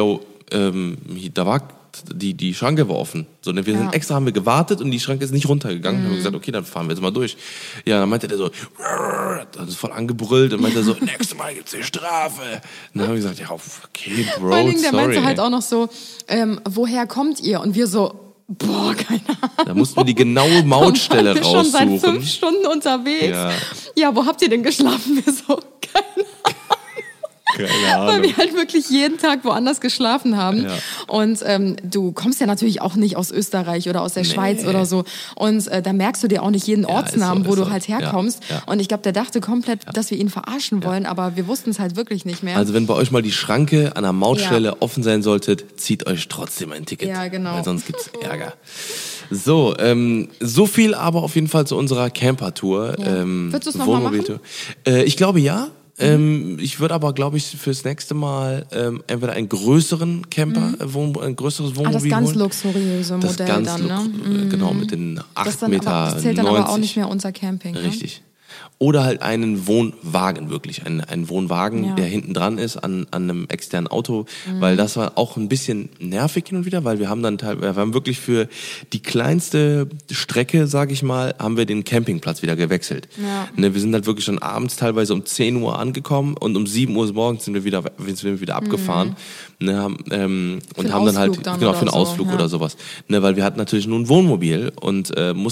da war die Schranke war offen. So, ne, wir sind extra, haben wir gewartet und die Schranke ist nicht runtergegangen. Dann haben wir gesagt, okay, dann fahren wir jetzt mal durch. Ja, dann meinte der so, dann ist voll angebrüllt und meinte so, nächstes Mal gibt's eine Strafe. Und dann haben wir gesagt, ja, okay, Bro, Vor allen Dingen, der sorry. meinte halt auch noch so, woher kommt ihr? Und wir so, boah, keine Ahnung. Da mussten wir die genaue Mautstelle Und waren wir schon seit raussuchen. 5 Stunden unterwegs. Ja. Ja, wo habt ihr denn geschlafen? Wir so, keine Keine Weil Ahnung. wir halt wirklich jeden Tag woanders geschlafen haben. Ja. Und du kommst ja natürlich auch nicht aus Österreich oder aus der Schweiz oder so. Und da merkst du dir auch nicht jeden Ortsnamen, ist so, wo ist du so. halt herkommst. Ja. Und ich glaube, der dachte komplett, dass wir ihn verarschen wollen, aber wir wussten es halt wirklich nicht mehr. Also wenn bei euch mal die Schranke an der Mautstelle offen sein sollte, zieht euch trotzdem ein Ticket. Ja, genau. Weil sonst gibt's Ärger. So, so viel aber auf jeden Fall zu unserer Camper-Tour. Ja. Würdest du's noch mal Wohnmobil-Tour. Ich glaube ja. Ich würde aber, glaube ich, fürs nächste Mal entweder einen größeren Camper, ein größeres Wohnmobil das ganz holen. luxuriöse Das Modell ganz dann, ne? Genau, mit den 8 Das, dann Meter aber, das zählt dann aber auch 90. nicht mehr unter Camping. Ne? Richtig. Oder halt einen Wohnwagen, wirklich. Einen Wohnwagen, Ja. der hinten dran ist an einem externen Auto. Weil das war auch ein bisschen nervig hin und wieder, weil wir haben dann wir haben wirklich für die kleinste Strecke, sage ich mal, haben wir den Campingplatz wieder gewechselt. Ja. Ne, wir sind halt wirklich schon abends teilweise um 10 Uhr angekommen und um 7 Uhr morgens sind wir wieder abgefahren. Ne, und haben dann halt, Ausflug dann genau, für einen oder so, Ausflug ja. oder sowas. Ne, weil wir hatten natürlich nur ein Wohnmobil und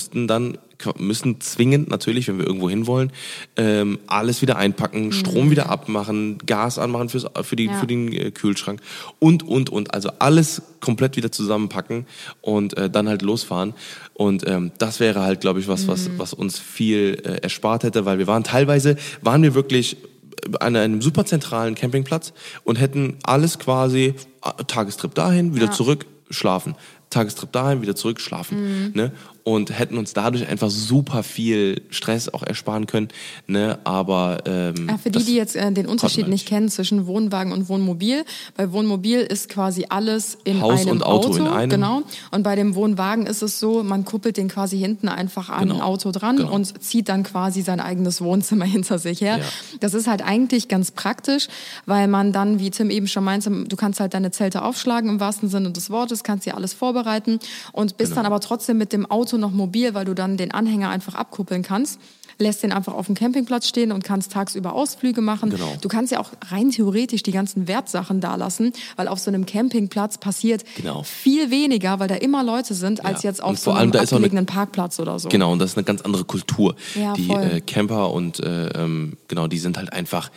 müssen zwingend natürlich, wenn wir irgendwo hinwollen, alles wieder einpacken, Strom wieder abmachen, Gas anmachen für den Kühlschrank und. Also alles komplett wieder zusammenpacken und dann halt losfahren. Und das wäre halt, glaube ich, was uns viel erspart hätte, weil wir waren wirklich an einem super zentralen Campingplatz und hätten alles quasi Tagestrip dahin, wieder zurück, schlafen. Tagestrip dahin, wieder zurück, schlafen. Ne? Und hätten uns dadurch einfach super viel Stress auch ersparen können. Ne? Aber Für die jetzt den Unterschied nicht kennen zwischen Wohnwagen und Wohnmobil. Bei Wohnmobil ist quasi alles in Haus einem und Auto in einem. Genau. Und bei dem Wohnwagen ist es so, man kuppelt den quasi hinten einfach an ein Auto dran und zieht dann quasi sein eigenes Wohnzimmer hinter sich her. Ja. Das ist halt eigentlich ganz praktisch, weil man dann, wie Tim eben schon meinte, du kannst halt deine Zelte aufschlagen im wahrsten Sinne des Wortes, kannst dir alles vorbereiten und bist dann aber trotzdem mit dem Auto noch mobil, weil du dann den Anhänger einfach abkuppeln kannst. Lässt den einfach auf dem Campingplatz stehen und kannst tagsüber Ausflüge machen. Genau. Du kannst ja auch rein theoretisch die ganzen Wertsachen da lassen, weil auf so einem Campingplatz passiert viel weniger, weil da immer Leute sind, als jetzt auf Und so vor einem allem, da ist auch abgelegenen Parkplatz oder so. Genau, und das ist eine ganz andere Kultur. Ja, die voll. Camper und die sind halt einfach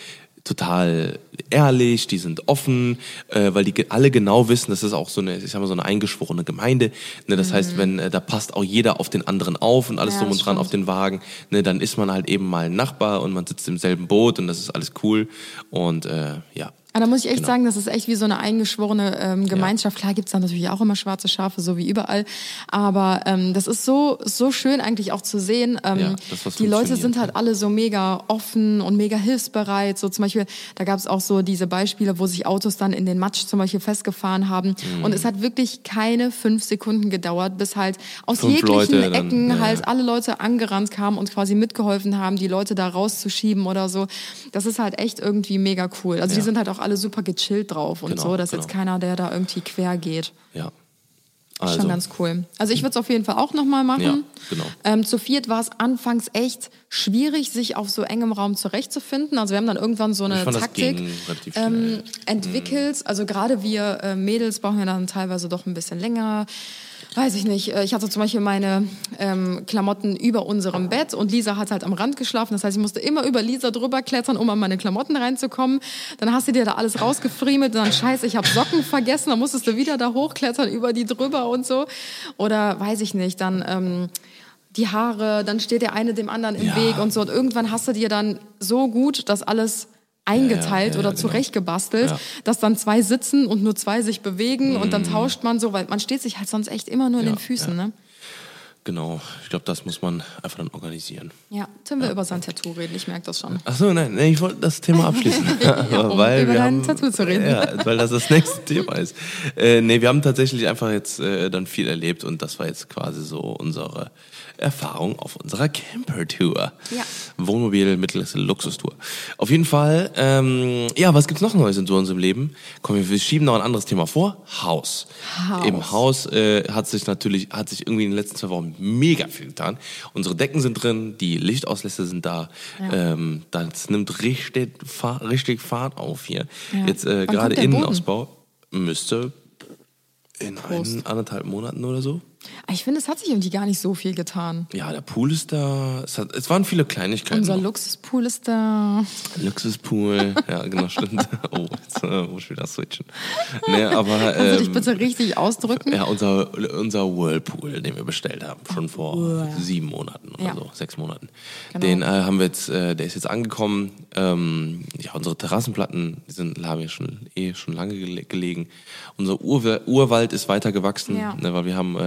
total ehrlich, die sind offen, weil die alle genau wissen, das ist auch so eine, ich sag mal, so eine eingeschworene Gemeinde. Ne? Das heißt, wenn da passt auch jeder auf den anderen auf und alles Ja, drum und das dran stimmt. auf den Wagen, ne? Dann ist man halt eben mal ein Nachbar und man sitzt im selben Boot und das ist alles cool. Und ja. Aber da muss ich echt Genau. sagen, das ist echt wie so eine eingeschworene Gemeinschaft. Klar gibt's da natürlich auch immer schwarze Schafe, so wie überall. Aber das ist so schön eigentlich auch zu sehen. das, was Die Leute funktioniert, sind halt alle so mega offen und mega hilfsbereit. So zum Beispiel, da gab's auch so diese Beispiele, wo sich Autos dann in den Matsch zum Beispiel festgefahren haben. Und es hat wirklich keine 5 Sekunden gedauert, bis halt aus 5 jeglichen Leute dann, Ecken ja. halt alle Leute angerannt kamen und quasi mitgeholfen haben, die Leute da rauszuschieben oder so. Das ist halt echt irgendwie mega cool. Also die sind halt auch alle super gechillt drauf und Genau, so. Das ist genau. jetzt keiner, der da irgendwie quer geht. Ja. Schon ganz cool. Also ich würde es auf jeden Fall auch nochmal machen. Ja, genau. Zu viert war es anfangs echt schwierig, sich auf so engem Raum zurechtzufinden. Also wir haben dann irgendwann so eine Ich fand, das Taktik ging relativ schnell. entwickelt. Also gerade wir Mädels brauchen ja dann teilweise doch ein bisschen länger. Weiß ich nicht. Ich hatte zum Beispiel meine Klamotten über unserem Bett und Lisa hat halt am Rand geschlafen. Das heißt, ich musste immer über Lisa drüber klettern, um an meine Klamotten reinzukommen. Dann hast du dir da alles rausgefriemelt und dann scheiße, ich habe Socken vergessen. Dann musstest du wieder da hochklettern, über die drüber und so. Oder weiß ich nicht, dann die Haare, dann steht der eine dem anderen im Ja. Weg und so. Und irgendwann hast du dir dann so gut das alles eingeteilt oder zurechtgebastelt, dass dann 2 sitzen und nur 2 sich bewegen und dann tauscht man so, weil man steht sich halt sonst echt immer nur in den Füßen, ne? Genau. Ich glaube, das muss man einfach dann organisieren. Ja, Tim will über sein Tattoo reden, ich merke das schon. Ach so, nein, ich wollte das Thema abschließen. Um weil über wir dein haben, Tattoo zu reden. Ja, weil das nächste Thema ist. Wir haben tatsächlich einfach jetzt dann viel erlebt und das war jetzt quasi so unsere Erfahrung auf unserer Camper-Tour. Ja. Wohnmobil, Mittelklasse, Luxustour. Auf jeden Fall, was gibt's noch Neues in so unserem Leben? Komm, wir schieben noch ein anderes Thema vor. Haus. Im Haus hat sich irgendwie in den letzten 2 Wochen mega viel getan. Unsere Decken sind drin, die Lichtauslässe sind da. Ja. Das nimmt richtig Fahrt auf hier. Ja. Jetzt Wann gerade kommt der Innenausbau müsste in 1,5 Monaten oder so. Ich finde, es hat sich irgendwie gar nicht so viel getan. Ja, der Pool ist da. Es waren viele Kleinigkeiten. Unser noch. Luxuspool ist da. Luxuspool, ja, genau, stimmt. Oh, jetzt muss ich wieder switchen. Nee, aber, Kannst du dich bitte richtig ausdrücken? ja, unser Whirlpool, den wir bestellt haben, schon vor 7 Monaten oder Ja. so, 6 Monaten. Genau. Den haben wir jetzt, der ist jetzt angekommen. Unsere Terrassenplatten, haben ja schon lange gelegen. Unser Urwald ist weiter gewachsen, Ja. ne, weil wir haben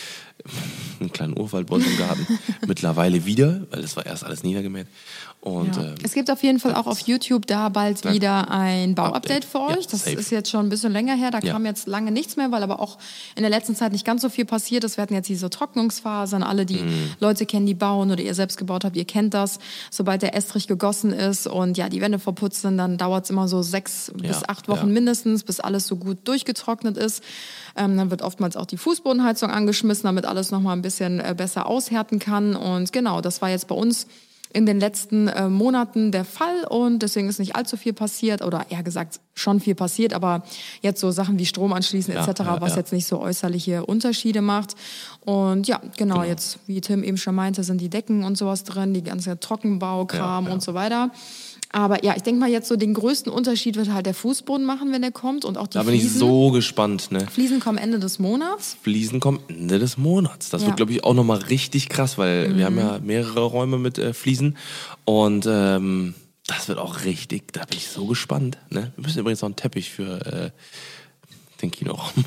einen kleinen Urwald bei uns im Garten. Mittlerweile wieder, weil das war erst alles niedergemäht. Und Ja. Es gibt auf jeden Fall auch auf YouTube da bald wieder ein Bauupdate für euch. Ja, Das safe. ist jetzt schon ein bisschen länger her. Da Ja. kam jetzt lange nichts mehr, weil aber auch in der letzten Zeit nicht ganz so viel passiert ist. Wir hatten jetzt diese Trocknungsphasen. Alle, die Leute kennen, die bauen oder ihr selbst gebaut habt, ihr kennt das. Sobald der Estrich gegossen ist und ja, die Wände verputzt sind, dann dauert es immer so 6 bis 8 Wochen ja. mindestens, bis alles so gut durchgetrocknet ist. Dann wird oftmals auch die Fußbodenheizung angeschmissen, damit alles nochmal ein bisschen besser aushärten kann. Und genau, das war jetzt bei uns in den letzten Monaten der Fall und deswegen ist nicht allzu viel passiert oder eher gesagt schon viel passiert, aber jetzt so Sachen wie Strom anschließen etc., was jetzt nicht so äußerliche Unterschiede macht. Und ja, genau, jetzt, wie Tim eben schon meinte, sind die Decken und sowas drin, die ganze Trockenbaukram und so weiter. Aber ja, ich denke mal jetzt so den größten Unterschied wird halt der Fußboden machen, wenn der kommt und auch die da bin ich Fliesen. so gespannt, ne? Fliesen kommen Ende des Monats. Fliesen kommen Ende des Monats. Das wird, glaube ich, auch nochmal richtig krass, weil wir haben ja mehrere Räume mit Fliesen. Und das wird auch richtig, da bin ich so gespannt. Ne? Wir müssen übrigens noch einen Teppich für den Kinoraum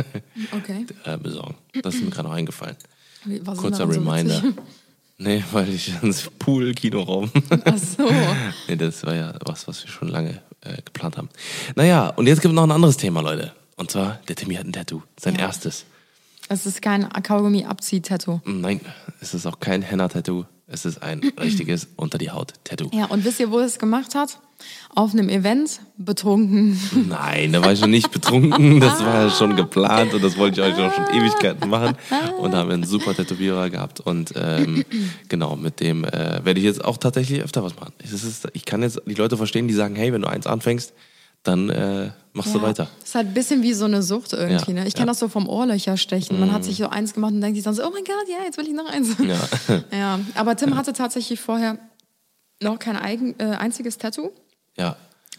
besorgen. Das ist mir gerade noch eingefallen. Was ist Kurzer daran so Reminder. witzig? Nee, weil ich ins Pool-Kinoraum. Ach so. Nee, das war ja was wir schon lange geplant haben. Naja, und jetzt gibt es noch ein anderes Thema, Leute. Und zwar, der Timmy hat ein Tattoo. Sein erstes. Es ist kein Kaugummi-Abzieh-Tattoo. Nein, es ist auch kein Henna-Tattoo. Es ist ein richtiges Unter-die-Haut-Tattoo. Ja, und wisst ihr, wo er es gemacht hat? Auf einem Event, betrunken. Nein, da war ich schon nicht betrunken. Das war schon geplant und das wollte ich euch auch schon Ewigkeiten machen. Und da haben wir einen super Tätowierer gehabt. Und genau, mit dem werde ich jetzt auch tatsächlich öfter was machen. Ich kann jetzt die Leute verstehen, die sagen, hey, wenn du eins anfängst, dann machst du weiter. Das ist halt ein bisschen wie so eine Sucht irgendwie. Ja, Ne? Ich kenne das so vom Ohrlöcherstechen. Man hat sich so eins gemacht und denkt sich dann so, oh mein Gott, ja, jetzt will ich noch eins. Ja. Ja, aber Tim hatte tatsächlich vorher noch kein einziges Tattoo. Ja.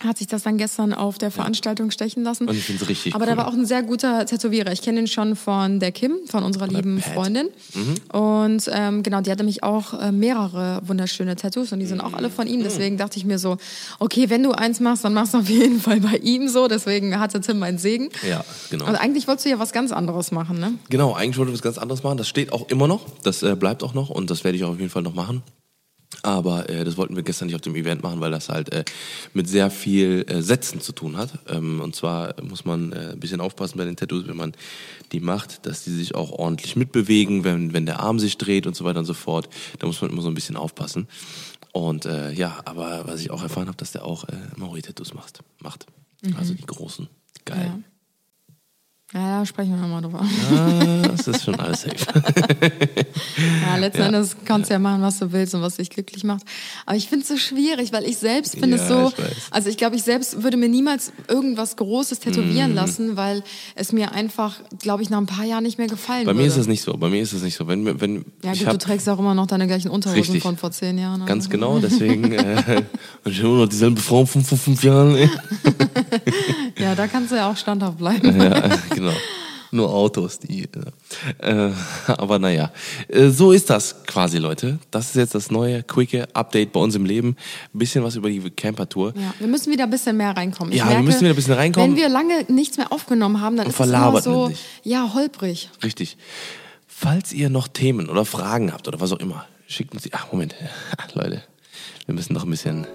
hat sich das dann gestern auf der Veranstaltung stechen lassen. Und ich finde es richtig Aber cool. der war auch ein sehr guter Tätowierer. Ich kenne ihn schon von der Kim, von unserer lieben Pat. Freundin. Und genau, die hatte mich auch mehrere wunderschöne Tattoos und die sind auch alle von ihm. Deswegen dachte ich mir so, okay, wenn du eins machst, dann machst du auf jeden Fall bei ihm so. Deswegen hatte Tim meinen Segen. Ja, genau. Also eigentlich wolltest du ja was ganz anderes machen, ne? Genau, eigentlich wollte ich was ganz anderes machen. Das steht auch immer noch. Das bleibt auch noch und das werde ich auch auf jeden Fall noch machen. Aber das wollten wir gestern nicht auf dem Event machen, weil das halt mit sehr viel Sätzen zu tun hat. Und zwar muss man ein bisschen aufpassen bei den Tattoos, wenn man die macht, dass die sich auch ordentlich mitbewegen, wenn der Arm sich dreht und so weiter und so fort. Da muss man immer so ein bisschen aufpassen. Und ja, aber was ich auch erfahren habe, dass der auch Maori-Tattoos macht. Also die großen. Geil. Ja. Ja, sprechen wir nochmal drüber. Ja, das ist schon alles safe. Ja, letzten Endes kannst du ja machen, was du willst und was dich glücklich macht. Aber ich finde es so schwierig, weil ich selbst finde es so, ich weiß. also ich glaube, ich selbst würde mir niemals irgendwas Großes tätowieren lassen, weil es mir einfach, glaube ich, nach ein paar Jahren nicht mehr gefallen Bei würde. mir ist es nicht so. Wenn Ja ich gut, hab, du trägst auch immer noch deine gleichen Unterhosen Richtig. von vor 10 Jahren. Also. Ganz genau, deswegen und ich habe immer noch dieselbe Frau von vor 5 Jahren. Ey. Ja, da kannst du ja auch standhaft bleiben. Ja, genau. Nur Autos, die. Aber naja, so ist das quasi, Leute. Das ist jetzt das neue, quicke Update bei uns im Leben. Ein bisschen was über die Camper-Tour. Ja, wir müssen wieder ein bisschen mehr reinkommen. Ich Ja, wir merke, müssen wieder ein bisschen reinkommen. Wenn wir lange nichts mehr aufgenommen haben, dann ist es immer verlabert so, man sich. ja, holprig. Richtig. Falls ihr noch Themen oder Fragen habt oder was auch immer, schickt uns die. Ach, Moment. Leute, wir müssen noch ein bisschen.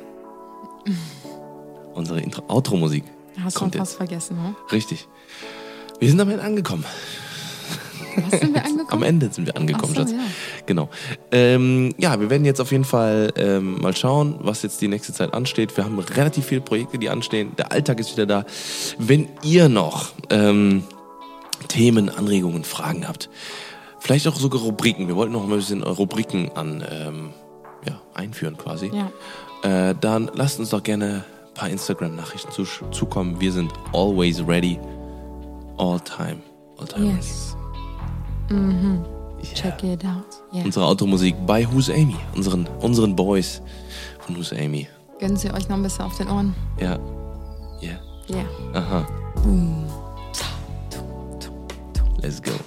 Unsere Outro-Musik. Hast du kommt fast jetzt. vergessen, ne? Richtig. Wir sind am Ende angekommen. Was sind wir angekommen? Am Ende sind wir angekommen, Ach so, Schatz. ja. Genau. Ja, wir werden jetzt auf jeden Fall mal schauen, was jetzt die nächste Zeit ansteht. Wir haben relativ viele Projekte, die anstehen. Der Alltag ist wieder da. Wenn ihr noch Themen, Anregungen, Fragen habt, vielleicht auch sogar Rubriken. Wir wollten noch mal ein bisschen Rubriken einführen quasi. Ja. Dann lasst uns doch gerne ein paar Instagram-Nachrichten zukommen. Wir sind always ready. All time Yes. ready. Check it out. Yeah. Unsere Automusik bei Who's Amy, unseren Boys von Who's Amy. Gönnen Sie euch noch ein bisschen auf den Ohren. Ja. Yeah. Yeah. Aha. Let's go.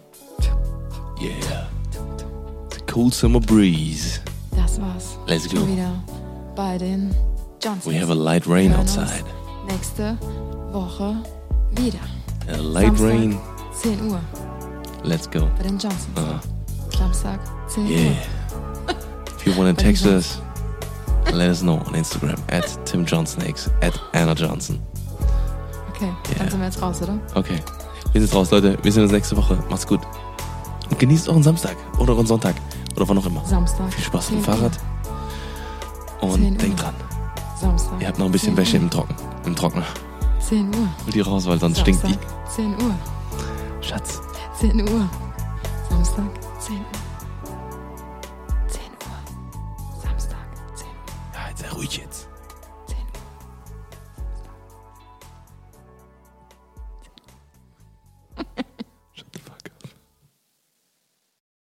Yeah. The cool summer breeze. Das war's. Let's go. Schon wieder bei den Johnsons. We have a light rain Wir hören uns outside. Nächste Woche wieder. A light Samstag, rain. 10 Uhr Let's go. bei den Johnsons. Uh, Samstag, 10 yeah. Uhr. If you want to Bei den text us, let us know on Instagram @TimJohnsonX, @AnnaJohnson. Okay, dann sind wir jetzt raus, oder? Okay. Wir sind raus, Leute. Wir sehen uns nächste Woche. Macht's gut. Und genießt euren Samstag oder euren Sonntag oder wann auch immer. Samstag. Viel Spaß mit dem 10 Uhr. Fahrrad. 10 Und Uhr. denkt dran, Samstag. ihr habt noch ein bisschen 10 Wäsche Uhr. im Trockner. 10 Uhr. Holt die raus, weil sonst stinkt die. Samstag, 10 Uhr. Schatz. 10 Uhr. Samstag, 10 Uhr.